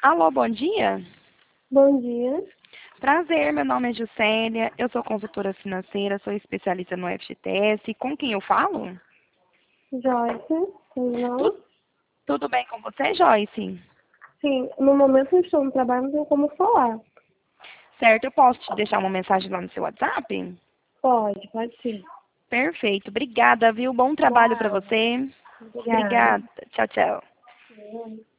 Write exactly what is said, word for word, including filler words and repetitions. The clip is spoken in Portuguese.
Alô, bom dia. Bom dia. Prazer, meu nome é Juscelia, eu sou consultora financeira, sou especialista no F G T S. Com quem eu falo? Joyce, Tu- não? Tudo bem com você, Joyce? Sim, no momento eu estou no trabalho, não tenho como falar. Certo, eu posso te deixar uma mensagem lá no seu WhatsApp? Pode, pode sim. Perfeito, obrigada, viu? Bom trabalho para Tchau. você. Obrigada. Obrigada, tchau, tchau.